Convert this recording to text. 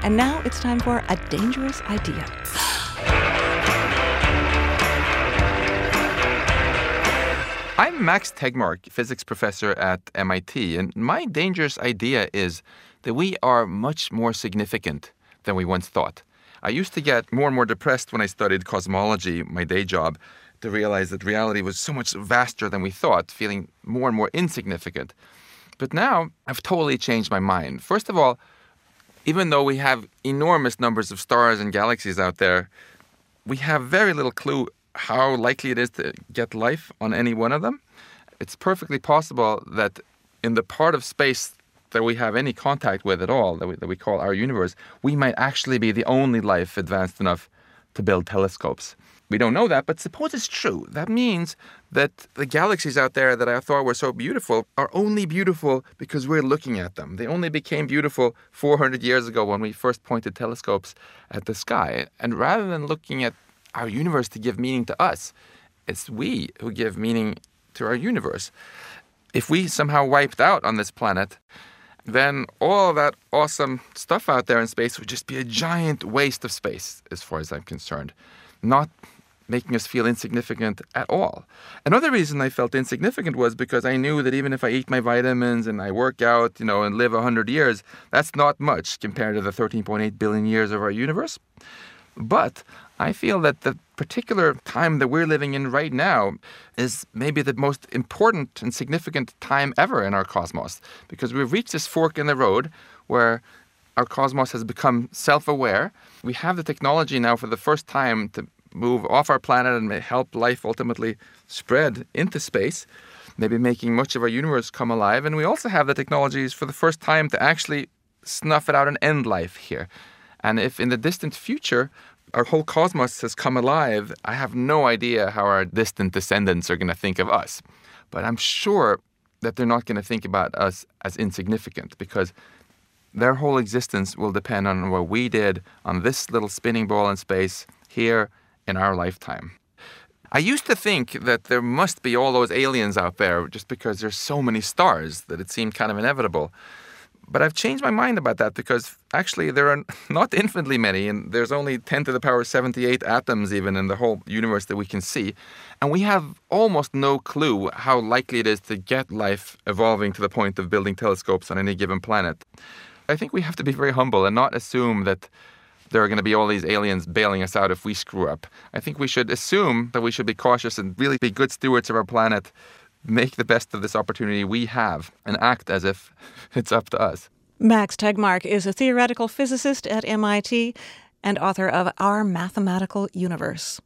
And now it's time for A Dangerous Idea. I'm Max Tegmark, physics professor at MIT, and my dangerous idea is that we are much more significant than we once thought. I used to get more and more depressed when I studied cosmology, my day job, to realize that reality was so much vaster than we thought, feeling more and more insignificant. But now I've totally changed my mind. First of all, even though we have enormous numbers of stars and galaxies out there, we have very little clue how likely it is to get life on any one of them. It's perfectly possible that in the part of space that we have any contact with at all, that we call our universe, we might actually be the only life advanced enough to build telescopes. We don't know that, but suppose it's true. That means that the galaxies out there that I thought were so beautiful are only beautiful because we're looking at them. They only became beautiful 400 years ago when we first pointed telescopes at the sky. And rather than looking at our universe to give meaning to us, it's we who give meaning to our universe. If we somehow wiped out on this planet, then all that awesome stuff out there in space would just be a giant waste of space, as far as I'm concerned, not making us feel insignificant at all. Another reason I felt insignificant was because I knew that even if I eat my vitamins and I work out, and live 100 years, that's not much compared to the 13.8 billion years of our universe. But I feel that the particular time that we're living in right now is maybe the most important and significant time ever in our cosmos, because we've reached this fork in the road where our cosmos has become self-aware. We have the technology now for the first time to move off our planet and help life ultimately spread into space, maybe making much of our universe come alive. And we also have the technologies for the first time to actually snuff it out and end life here. And if in the distant future our whole cosmos has come alive, I have no idea how our distant descendants are going to think of us. But I'm sure that they're not going to think about us as insignificant, because their whole existence will depend on what we did on this little spinning ball in space here in our lifetime. I used to think that there must be all those aliens out there just because there's so many stars that it seemed kind of inevitable. But I've changed my mind about that, because actually there are not infinitely many, and there's only 10 to the power 78 atoms even in the whole universe that we can see. And we have almost no clue how likely it is to get life evolving to the point of building telescopes on any given planet. I think we have to be very humble and not assume that there are going to be all these aliens bailing us out if we screw up. I think we should assume that we should be cautious and really be good stewards of our planet, make the best of this opportunity we have, and act as if it's up to us. Max Tegmark is a theoretical physicist at MIT and author of Our Mathematical Universe.